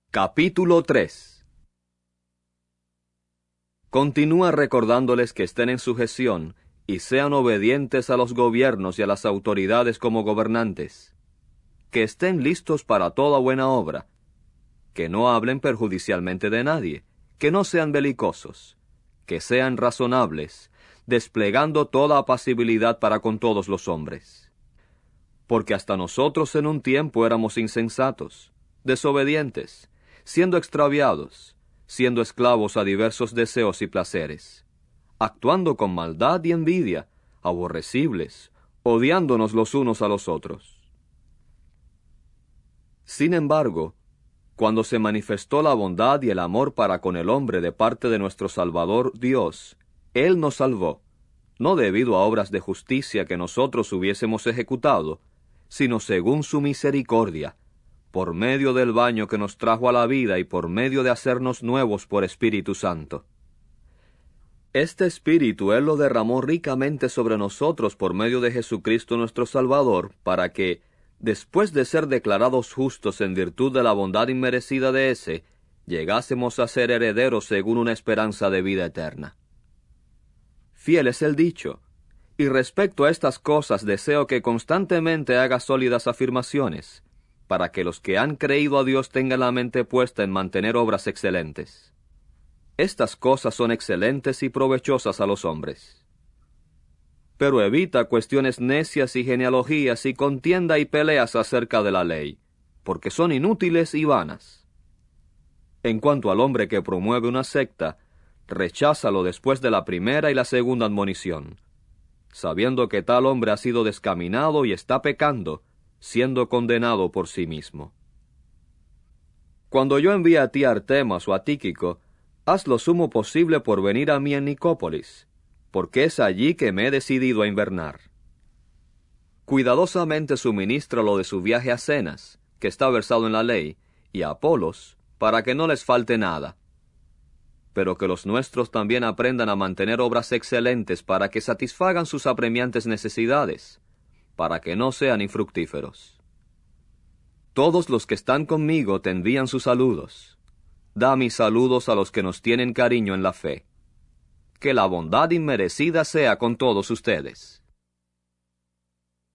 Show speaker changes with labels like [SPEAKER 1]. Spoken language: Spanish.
[SPEAKER 1] Capítulo 3. Continúa recordándoles que estén en sujeción y sean obedientes a los gobiernos y a las autoridades como gobernantes, que estén listos para toda buena obra, que no hablen perjudicialmente de nadie, que no sean belicosos, que sean razonables, desplegando toda apacibilidad para con todos los hombres. Porque hasta nosotros en un tiempo éramos insensatos, desobedientes, siendo extraviados, siendo esclavos a diversos deseos y placeres, actuando con maldad y envidia, aborrecibles, odiándonos los unos a los otros. Sin embargo, cuando se manifestó la bondad y el amor para con el hombre de parte de nuestro Salvador Dios, Él nos salvó, no debido a obras de justicia que nosotros hubiésemos ejecutado, sino según su misericordia, por medio del baño que nos trajo a la vida y por medio de hacernos nuevos por Espíritu Santo. Este Espíritu Él lo derramó ricamente sobre nosotros por medio de Jesucristo nuestro Salvador, para que, después de ser declarados justos en virtud de la bondad inmerecida de ese, llegásemos a ser herederos según una esperanza de vida eterna. Fiel es el dicho, y respecto a estas cosas deseo que constantemente haga sólidas afirmaciones, para que los que han creído a Dios tengan la mente puesta en mantener obras excelentes. Estas cosas son excelentes y provechosas a los hombres. Pero evita cuestiones necias y genealogías y contienda y peleas acerca de la ley, porque son inútiles y vanas. En cuanto al hombre que promueve una secta, recházalo después de la primera y la segunda admonición, sabiendo que tal hombre ha sido descaminado y está pecando, siendo condenado por sí mismo. Cuando yo envíe a ti a Artemas o a Tíquico, haz lo sumo posible por venir a mí en Nicópolis, porque es allí que me he decidido a invernar. Cuidadosamente suministra lo de su viaje a Cenas, que está versado en la ley, y a Apolos, para que no les falte nada. Pero que los nuestros también aprendan a mantener obras excelentes para que satisfagan sus apremiantes necesidades, para que no sean infructíferos. Todos los que están conmigo te envían sus saludos. Da mis saludos a los que nos tienen cariño en la fe. Que la bondad inmerecida sea con todos ustedes.